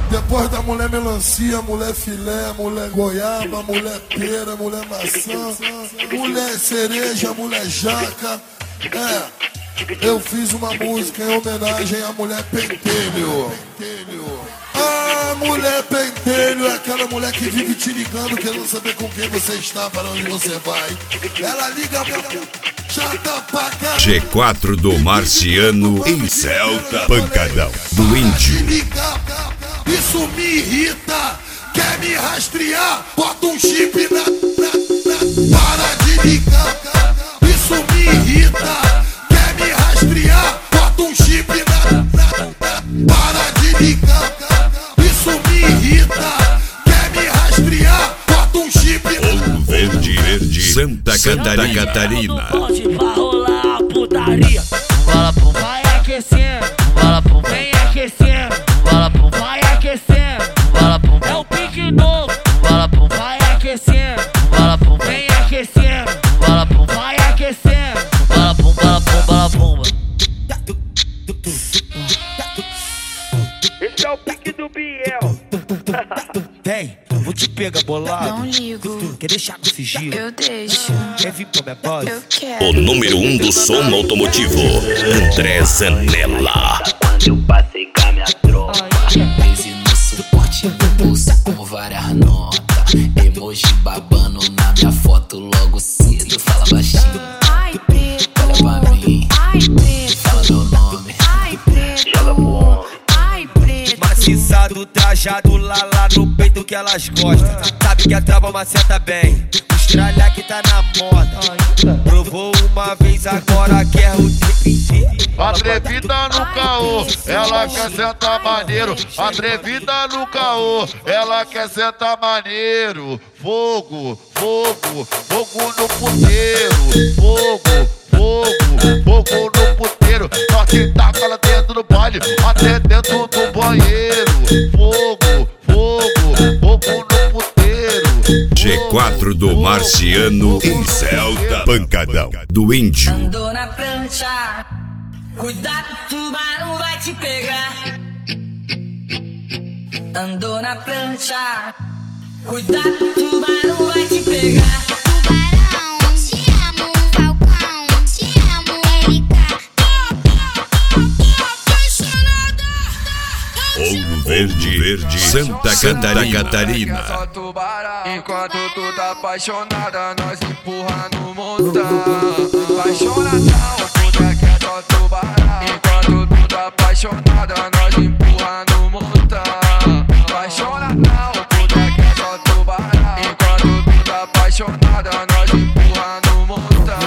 Depois da mulher melancia, mulher filé, mulher goiaba, mulher pera, mulher maçã, mulher cereja, mulher jaca. Eu fiz uma música em homenagem à mulher pentelho. Ah, mulher pentelho é aquela mulher que vive te ligando, querendo saber com quem você está, para onde você vai. Ela liga pra chata pra caramba. G4 do Marciano em Celta, pancadão do Índio. Isso me irrita, quer me rastrear, bota um chip na para de ligar. Isso me irrita, quer me rastrear, bota um chip na para de ligar. Isso me irrita, quer me rastrear, bota um chip na Ouro Verde, Santa Catarina. Pode pra rolar a putaria. Bola pum, vai aquecendo. Bola pum, vem aquecendo. Bola pum, vai aquecendo. Bola pum, é o pique novo. Bola pum, vai aquecendo. Bola pum, vem aquecendo. Bola pum, vai aquecendo. Bola pum, bola pum, bola pum. Esse é o pique do Biel. Vem, vou te pegar bolado. Não ligo, Quer deixar com sigilo? eu deixo, Quer vir pra minha base? eu quero. O número 1 do som automotivo, André Zanella. Quando eu passei com a minha tropa, prese no suporte do bolsa com várias notas. Emoji babando na minha foto logo cedo. Fala baixinho, Ai, preto, olha pra mim, ai, preto, fala meu nome, ai, preto, joga pro homem. ai, preto. Maciçado, trajado lá no peito que elas gostam. Sabe que a trava maceta bem. Estralha que tá na moda. Provou uma vez, agora quer o tempo. Atrevida no caô, ela quer sentar maneiro. Atrevida no caô, ela quer sentar maneiro. Fogo, fogo, fogo no puteiro. Fogo, fogo, fogo no puteiro. Nós que taca ela dentro do baile, até dentro do banheiro. Fogo, fogo, fogo no puteiro. G4 do Marciano em Celta, pancadão do Índio. Andou na prancha, cuidado, o tubarão vai te pegar. Andou na prancha, cuidado, o tubarão vai te pegar. Tubarão, te amo, Falcão, te amo, Erika. Ouro Verde, Santa Catarina. Só tubarão. Enquanto tu tá apaixonada, nós empurra no montão. Apaixonadão, puta que é só tubarão. Enquanto tu tá apaixonada, nós empurra no montão. Apaixonadão, puta que é só tubarão. Enquanto tu tá apaixonada, nós empurra no montão.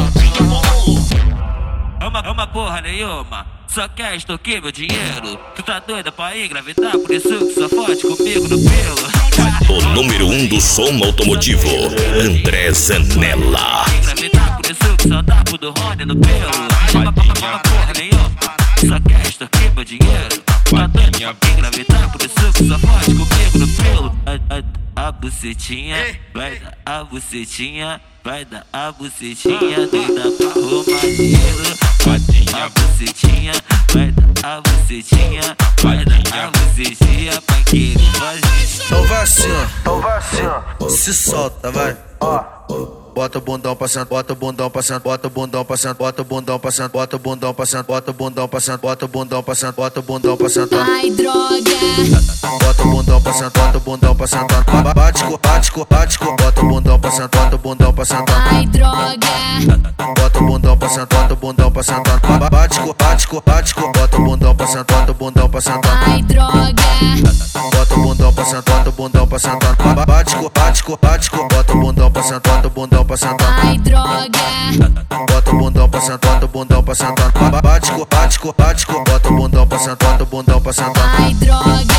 É uma porra nenhuma, só quer extorquir meu dinheiro. Tu tá doida pra engravidar, por isso que só fode comigo no pelo. O número 1 do som automotivo, André Zanella. Engravidar, por isso que só dá pro do Rony no pelo. Uma porra nenhuma, só quer extorquir meu dinheiro. Tá doida pra engravidar, por isso que só fode comigo no pelo. A bucetinha, vai dar a bucetinha. Vai dar a bucetinha, doida pra roubar dinheiro. A bucetinha, vai dar a bucetinha. Vai dar a bucetinha pra querer fazer. Então vai assim, ó. Se solta, vai. Bota o bundão passando, bota o bundão passando, bota o bundão passando, bota o bundão passando, bota o bundão passando, bota o bundão passando, bota o bundão passando, bota o bundão passando. Ai, droga, Bota o bundão passando, bota o bundão passando. Bate, bota o bundão passando, bota o bundão passando. ai, droga, Bota o bundão passando, bota o bundão passando. Bate, bota o bundão passando, bota o bundão passando. ai, droga, Bota o bundão passando, bota o bundão passando. Bate, bota o bundão passando, bota o bundão passando. ai, droga, Bota o bundão passando, bota o bundão passando. Bate, bota o bundão passando, bota o bundão passando. ai, droga.